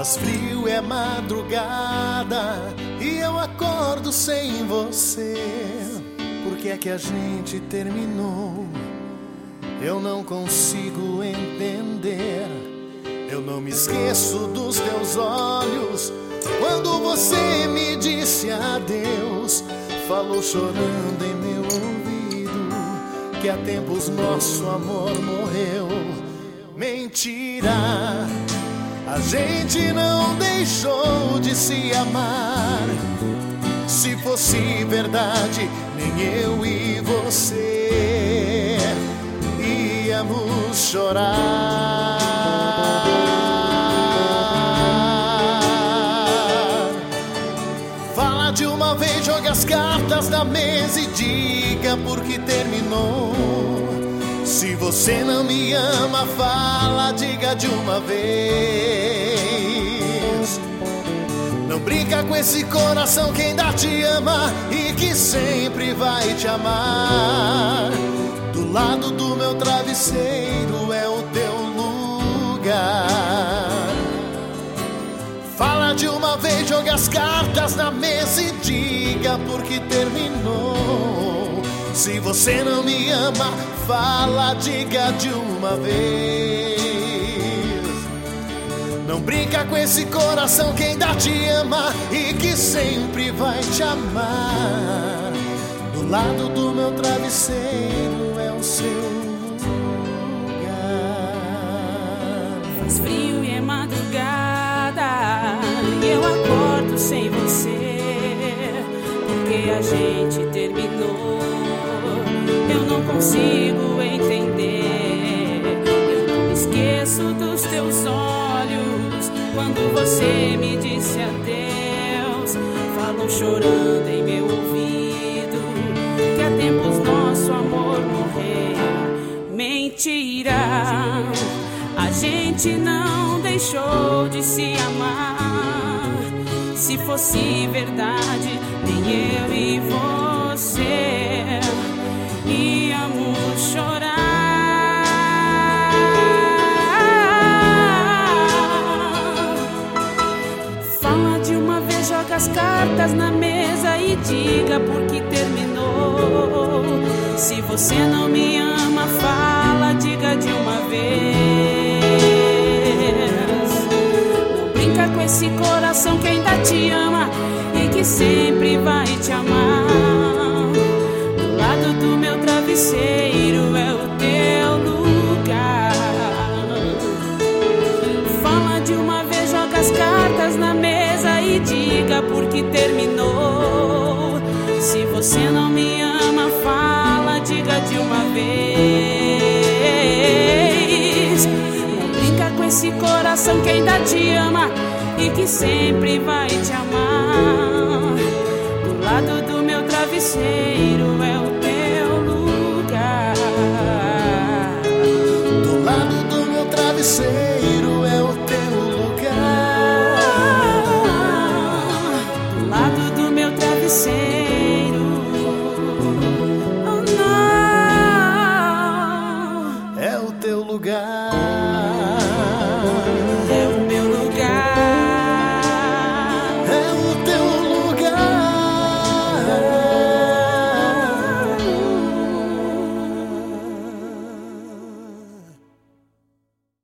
Faz frio, é madrugada e eu acordo sem você. Por que é que a gente terminou? Eu não consigo entender. Eu não me esqueço dos teus olhos quando você me disse adeus. Falou chorando em meu ouvido que há tempos nosso amor morreu. Mentira, a gente não deixou de se amar. Se fosse verdade, nem eu e você íamos chorar. Fala de uma vez, joga as cartas na mesa e diga por que terminou. Se você não me ama, fala, diga de uma vez. Não brinca com esse coração que ainda te ama e que sempre vai te amar. Do lado do meu travesseiro é o teu lugar. Fala de uma vez, joga as cartas na mesa e diga por que terminou. Se você não me ama, fala, diga de uma vez. Não brinca com esse coração que ainda te ama e que sempre vai te amar. Do lado do meu travesseiro é o seu lugar. Faz frio e é madrugada e eu acordo sem você. Porque a gente terminou. Eu não consigo entender. Eu não me esqueço dos teus olhos quando você me disse adeus. Falou chorando em meu ouvido que há tempos nosso amor morreu. Mentira, a gente não deixou de se amar. Se fosse verdade, nem eu e você íamos chorar. Fala de uma vez, joga as cartas na mesa e diga por que terminou. Se você não me ama, fala, diga de uma vez. Não brinca com esse coração que ainda te ama e que sempre vai te amar. Do lado do meu travesseiro é o teu lugar. Fala de uma vez, joga as cartas na mesa e diga por que terminou. Se você não me ama, fala, diga de uma vez. Não brinca com esse coração que ainda te ama e que sempre vai te amar. Do lado do meu travesseiro é o